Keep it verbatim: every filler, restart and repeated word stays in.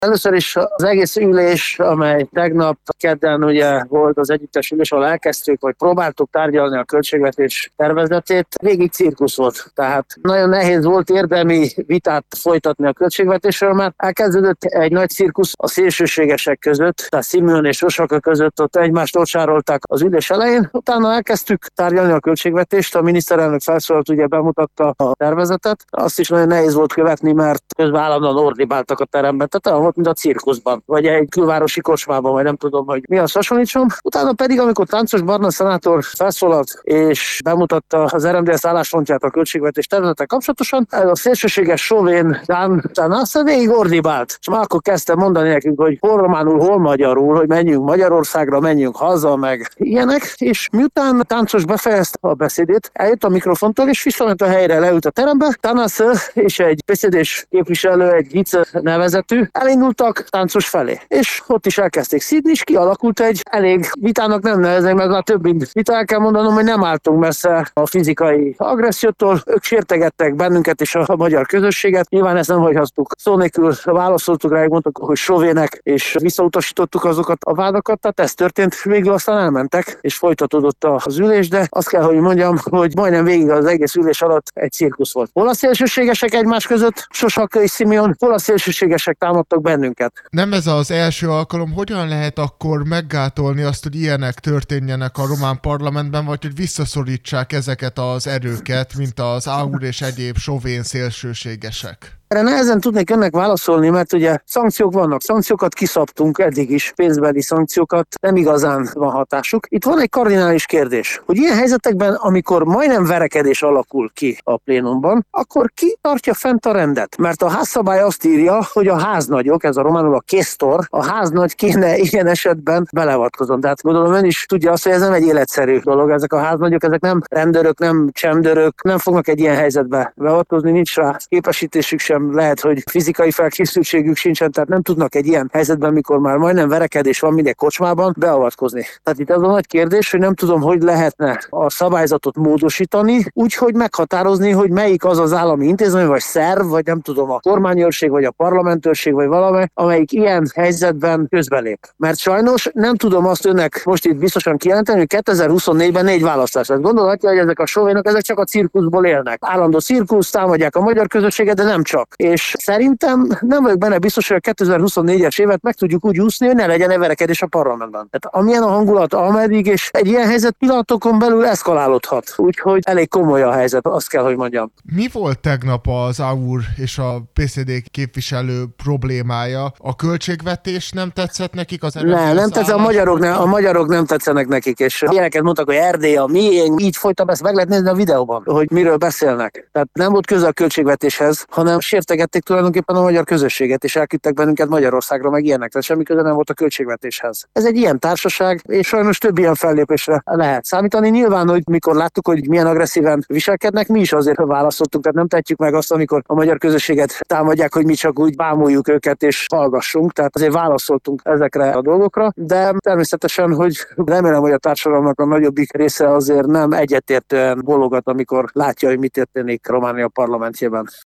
Először is az egész ülés, amely tegnap kedden ugye volt az együttes ülés, ahol elkezdtük, vagy próbáltuk tárgyalni a költségvetés tervezetét, végig cirkusz volt. Tehát nagyon nehéz volt érdemi vitát folytatni a költségvetésről, mert elkezdődött egy nagy cirkusz a szélsőségesek között, tehát Simeon és Rosaka között, ott egymást ocsárolták az ülés elején, utána elkezdtük tárgyalni a költségvetést, a miniszterelnök felszólalt, ugye bemutatta a tervezetet, azt is nagyon nehéz volt követni, mert közben állandóan ordibáltak a teremben, tehát olyan volt, mint a cirkuszban, vagy egy külvárosi kocsmában, vagy nem tudom, hogy mi az hasonlítson. Utána pedig, amikor Táncos Barna szenátor felszólalt és bemutatta az er em dé es álláspontját a költségvetés tervezettel kapcsolatosan, ez a szélsőséges sovén Dan Tanasa végig ordibált, és már akkor kezdte mondani nekünk, hogy hol románul, hol magyarul, hogy menjünk Magyarországra, menjünk haza, meg ilyenek, és miután Táncos befejezte a beszédét, eljött a mikrofontól, és visszament a helyre, leült a terembe. Tanasa és egy pé cé dés képviselő, egy Gice nevezetű, elindultak Táncos felé. És ott is elkezdték szídni, és kialakult egy elég vitának nem nevezek, mert már több mint vita, el kell mondanom, hogy nem álltunk messze a fizikai agressziótól. Ők sértegettek bennünket és a magyar közösséget. Nyilván ezt nem hagyhattuk szó nélkül, válaszoltuk rájuk, mondtuk, hogy sovének, és visszautasítottuk azokat a vádakat. Tehát ez történt, végül aztán elmentek, és folytatódott az ülés, de azt kell, hogy mondjam, hogy majdnem végig az egész ülés alatt egy cirkusz volt. Hol a szélsőségesek egymás között, Sosaka és Simeon, hol a szélsőségesek támadtak bennünket. Nem ez az első alkalom, hogyan lehet akkor meggátolni azt, hogy ilyenek történjenek a román parlamentben, vagy hogy visszaszorítsák ezeket az erőket, mint az á u er és egyéb sovén szélsőségesek? Erre nehezen tudnék önnek válaszolni, mert ugye szankciók vannak, szankciókat kiszabtunk eddig is, pénzbeli szankciókat, nem igazán van hatásuk. Itt van egy kardinális kérdés, hogy ilyen helyzetekben, amikor majdnem verekedés alakul ki a plénumban, akkor ki tartja fent a rendet? Mert a házszabály azt írja, hogy a háznagyok, ez a románul a késztor, a háznagy kéne ilyen esetben beleavatkozni. Tehát gondolom ön is tudja azt, hogy ez nem egy életszerű dolog, ezek a háznagyok, ezek nem rendőrök, nem csendőrök, nem fognak egy ilyen helyzetbe beavatkozni, nincs rá képesítésük sem, lehet, hogy fizikai felkészültségük sincsen, tehát nem tudnak egy ilyen helyzetben, mikor már majdnem verekedés van minden kocsmában, beavatkozni. Tehát itt az a nagy kérdés, hogy nem tudom, hogy lehetne a szabályzatot módosítani, úgyhogy meghatározni, hogy melyik az az állami intézmény, vagy szerv, vagy nem tudom, a kormányőrség, vagy a parlamentőrség, vagy valami, amelyik ilyen helyzetben közbelép. Mert sajnos nem tudom azt önnek most itt biztosan kijelenteni, hogy kétezer-huszonnégyben négy választás lesz. Gondolhatja, hogy ezek a sovénok, ezek csak a cirkuszból élnek. Állandó cirkusz, támadják a magyar közösséget, de nem csak. És szerintem nem vagyok benne biztos, hogy a kétezer-huszonnégyes évet meg tudjuk úgy úszni, hogy ne legyen verekedés a parlamentben. Tehát amilyen a hangulat, ameddig, és egy ilyen helyzet pillanatokon belül eszkalálódhat. Úgyhogy elég komoly a helyzet, azt kell, hogy mondjam. Mi volt tegnap az á u er és a pé cé dé képviselő problémája? A költségvetés nem tetszett nekik? Az nem, nem tetszett, a magyarok, ne, a magyarok nem tetszenek nekik, és ilyeneket mondtak, hogy Erdély a mi, én így folytam, ezt meg lehet nézni a videóban, hogy miről beszélnek. Tehát nem volt köze a költségvetéshez, hanem sértegették tulajdonképpen a magyar közösséget, és elküldtek bennünket Magyarországra, meg ilyenek, tehát semmi köze nem volt a költségvetéshez. Ez egy ilyen társaság, és sajnos több ilyen fellépésre lehet számítani. Nyilván, hogy mikor láttuk, hogy milyen agresszíven viselkednek, mi is azért választottunk, tehát nem tehetjük meg azt, amikor a magyar közösséget támadják, hogy mi csak úgy bámuljuk őket és hallgassunk, tehát azért válaszoltunk ezekre a dolgokra, de természetesen, hogy remélem, hogy a társadalomnak a nagyobbik része azért nem egyetértően bologat, amikor látja, hogy mi történik Románia parlamentjében.